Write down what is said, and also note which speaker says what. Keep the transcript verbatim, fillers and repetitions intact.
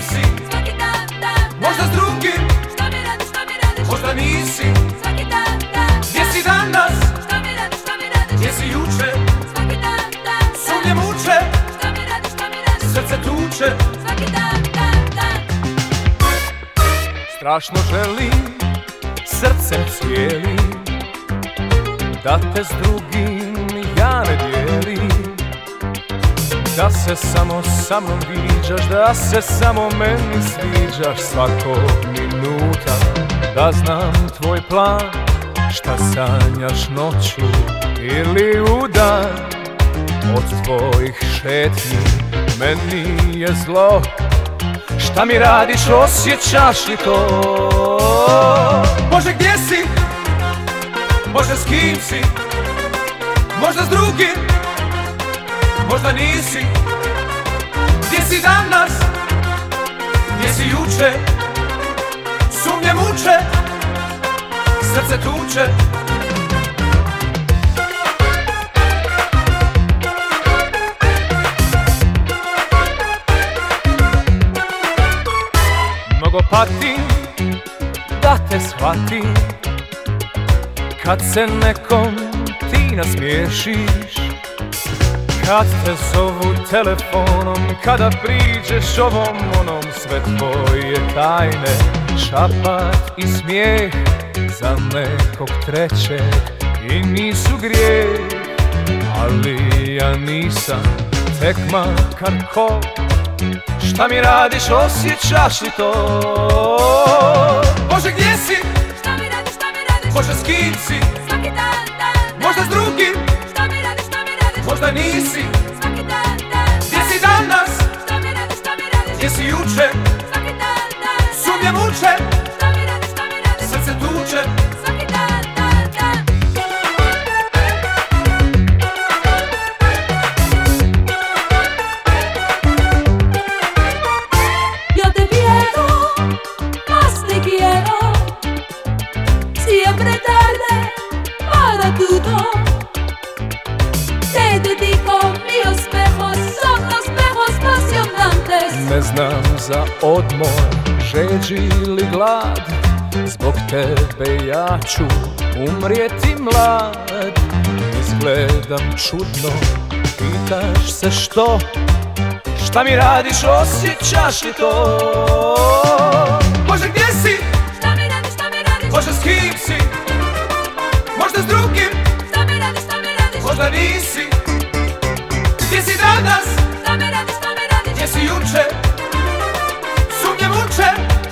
Speaker 1: si?
Speaker 2: Svaki dan, dan, dan.
Speaker 1: Možda s drugim?
Speaker 2: Šta mi radiš, šta mi radiš?
Speaker 1: Možda nisi?
Speaker 2: Svaki dan, dan,
Speaker 1: Gdje
Speaker 2: dan.
Speaker 1: si danas?
Speaker 2: Šta mi radiš, šta mi radiš?
Speaker 1: Gdje si juče?
Speaker 2: Svaki dan, dan, dan.
Speaker 1: Sumnje muče,
Speaker 2: Šta mi radiš, šta mi radiš?
Speaker 1: srce tuče.
Speaker 2: Svaki dan, dan, dan.
Speaker 3: Strašno želim, srcem cijelim, da te s drugim ja ne dijelim. Da se samo sa mnom viđaš, da se samo meni sviđaš svakog minuta. Da znam tvoj plan, šta sanjaš noću ili u dan. Od tvojih šetnji meni je zlo. Šta mi radiš, osjećaš li to?
Speaker 1: Bože, gdje si? Bože, s kim si? Možda s drugim? Možda nisi? Gdje si danas? Gdje si juče? Sumnje muče, srce tuče.
Speaker 3: Mnogo patim da te shvatim, kad se nekom ti nasmiješiš, kad te zovu telefonom, kada priđeš ovom onom, sve tvoje tajne, šapat i smijeh za nekog trećeg i nisu grijeh. Ali ja nisam tek makar ko. Šta mi radiš, osjećaš li to?
Speaker 1: Bože, gdje si?
Speaker 2: Šta mi radiš, šta mi radiš?
Speaker 1: Bože, s kim si?
Speaker 2: Svaki dan, dan, dan.
Speaker 1: Možda s drugim?
Speaker 2: Šta mi radiš, šta mi radiš?
Speaker 1: Možda nisi?
Speaker 2: Svaki dan, dan,
Speaker 1: Gdje
Speaker 2: dan.
Speaker 1: si danas?
Speaker 2: Šta mi radiš, šta mi radiš?
Speaker 1: Gdje si juče?
Speaker 2: Svaki dan, dan, dan.
Speaker 1: Sumnje muče,
Speaker 2: Šta mi radiš, šta mi radiš?
Speaker 1: srce tuče.
Speaker 2: Svaki dan, dan, dan.
Speaker 4: Yo te quiero, más te quiero, siempre tarde para todo. Te dedico mis espejos, son los espejos apasionantes.
Speaker 3: Ne znam za odmor, žeđ ili glad, zbog tebe ja ću umrijeti mlad. Izgledam čudno, pitaš se što? Šta mi radiš, osjećaš li to?
Speaker 1: Bože, gdje si?
Speaker 2: Šta mi radiš, šta mi radiš?
Speaker 1: Bože, s kim si? Možda s drugim?
Speaker 2: Šta mi radiš, šta mi radiš?
Speaker 1: Možda nisi? Gdje si danas?
Speaker 2: Šta mi radiš, šta mi radiš?
Speaker 1: Gdje si juče? Sumnje muče,